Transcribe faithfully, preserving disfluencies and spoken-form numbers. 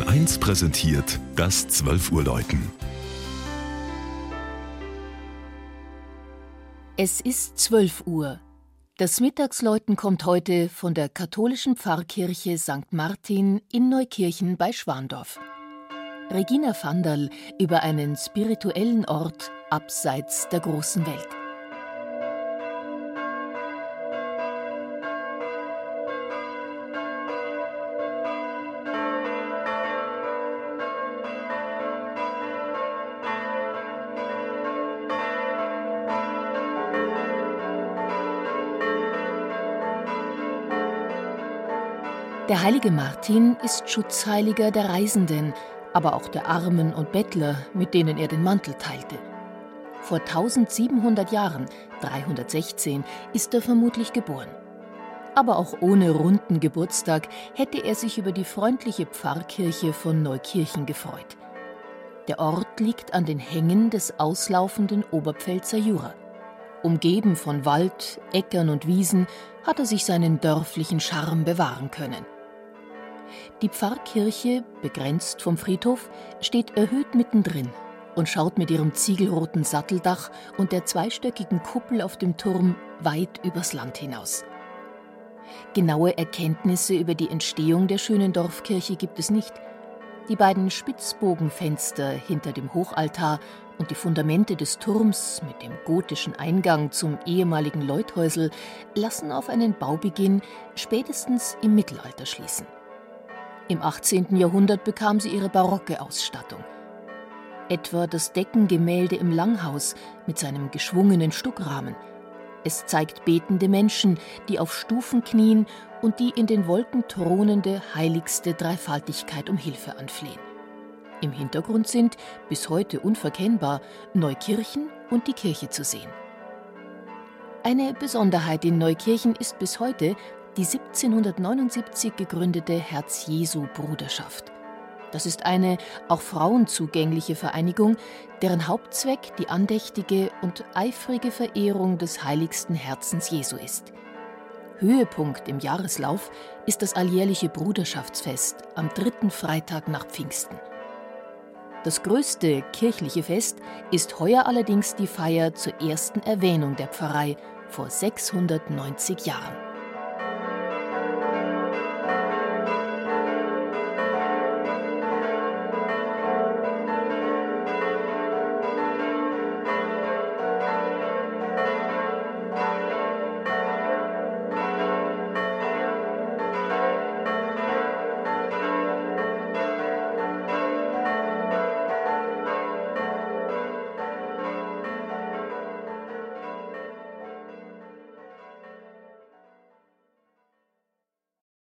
eins präsentiert das zwölf Uhr Läuten. Es ist zwölf Uhr. Das Mittagsläuten kommt heute von der katholischen Pfarrkirche Sankt Martin in Neukirchen bei Schwandorf. Regina Vandal über einen spirituellen Ort abseits der großen Welt. Der heilige Martin ist Schutzheiliger der Reisenden, aber auch der Armen und Bettler, mit denen er den Mantel teilte. Vor tausendsiebenhundert Jahren, dreihundertsechzehn, ist er vermutlich geboren. Aber auch ohne runden Geburtstag hätte er sich über die freundliche Pfarrkirche von Neukirchen gefreut. Der Ort liegt an den Hängen des auslaufenden Oberpfälzer Jura. Umgeben von Wald, Äckern und Wiesen hat er sich seinen dörflichen Charme bewahren können. Die Pfarrkirche, begrenzt vom Friedhof, steht erhöht mittendrin und schaut mit ihrem ziegelroten Satteldach und der zweistöckigen Kuppel auf dem Turm weit übers Land hinaus. Genaue Erkenntnisse über die Entstehung der schönen Dorfkirche gibt es nicht. Die beiden Spitzbogenfenster hinter dem Hochaltar und die Fundamente des Turms mit dem gotischen Eingang zum ehemaligen Leuthäusl lassen auf einen Baubeginn spätestens im Mittelalter schließen. Im achtzehnten Jahrhundert bekam sie ihre barocke Ausstattung. Etwa das Deckengemälde im Langhaus mit seinem geschwungenen Stuckrahmen. Es zeigt betende Menschen, die auf Stufen knien und die in den Wolken thronende heiligste Dreifaltigkeit um Hilfe anflehen. Im Hintergrund sind, bis heute unverkennbar, Neukirchen und die Kirche zu sehen. Eine Besonderheit in Neukirchen ist bis heute die siebzehnhundertneunundsiebzig gegründete Herz-Jesu-Bruderschaft. Das ist eine auch Frauen zugängliche Vereinigung, deren Hauptzweck die andächtige und eifrige Verehrung des heiligsten Herzens Jesu ist. Höhepunkt im Jahreslauf ist das alljährliche Bruderschaftsfest am dritten Freitag nach Pfingsten. Das größte kirchliche Fest ist heuer allerdings die Feier zur ersten Erwähnung der Pfarrei vor sechshundertneunzig Jahren.